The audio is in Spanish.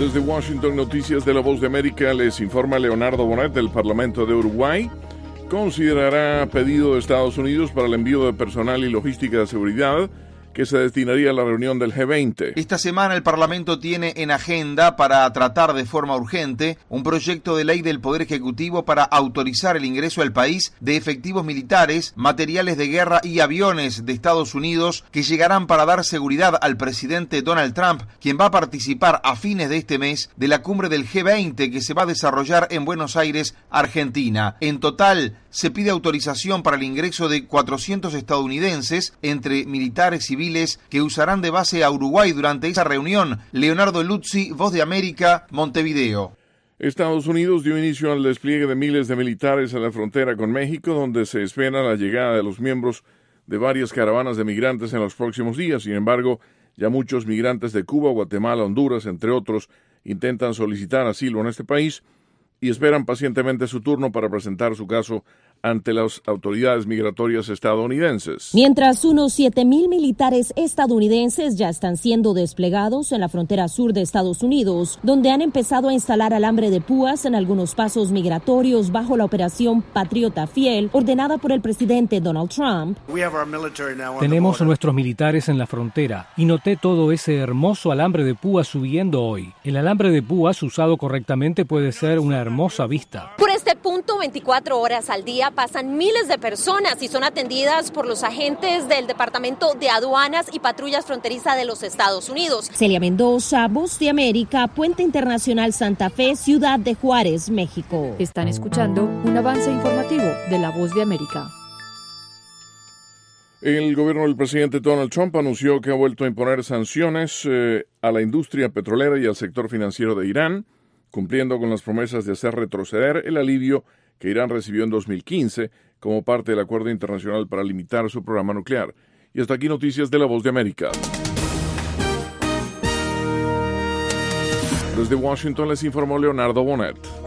Desde Washington, Noticias de la Voz de América, les informa Leonardo Bonet del Parlamento de Uruguay. Considerará pedido de Estados Unidos para el envío de personal y logística de seguridad que se destinaría a la reunión del G20. Esta semana el Parlamento tiene en agenda para tratar de forma urgente un proyecto de ley del Poder Ejecutivo para autorizar el ingreso al país de efectivos militares, materiales de guerra y aviones de Estados Unidos que llegarán para dar seguridad al presidente Donald Trump, quien va a participar a fines de este mes de la cumbre del G20 que se va a desarrollar en Buenos Aires, Argentina. En total, se pide autorización para el ingreso de 400 estadounidenses, entre militares civiles, que usarán de base a Uruguay durante esa reunión. Leonardo Luzzi, Voz de América, Montevideo. Estados Unidos dio inicio al despliegue de miles de militares en la frontera con México, donde se espera la llegada de los miembros de varias caravanas de migrantes en los próximos días. Sin embargo, ya muchos migrantes de Cuba, Guatemala, Honduras, entre otros, intentan solicitar asilo en este país y esperan pacientemente su turno para presentar su caso ante las autoridades migratorias estadounidenses. Mientras unos 7,000 militares estadounidenses ya están siendo desplegados en la frontera sur de Estados Unidos, donde han empezado a instalar alambre de púas en algunos pasos migratorios bajo la operación Patriota Fiel, ordenada por el presidente Donald Trump. Tenemos a nuestros militares en la frontera y noté todo ese hermoso alambre de púas subiendo hoy. El alambre de púas usado correctamente puede ser una hermosa vista. Por este punto, 24 horas al día pasan miles de personas y son atendidas por los agentes del Departamento de Aduanas y Patrullas Fronteriza de los Estados Unidos. Celia Mendoza, Voz de América, Puente Internacional Santa Fe, Ciudad de Juárez, México. Están escuchando un avance informativo de la Voz de América. El gobierno del presidente Donald Trump anunció que ha vuelto a imponer sanciones a la industria petrolera y al sector financiero de Irán, cumpliendo con las promesas de hacer retroceder el alivio que Irán recibió en 2015 como parte del acuerdo internacional para limitar su programa nuclear. Y hasta aquí noticias de la Voz de América. Desde Washington les informó Leonardo Bonet.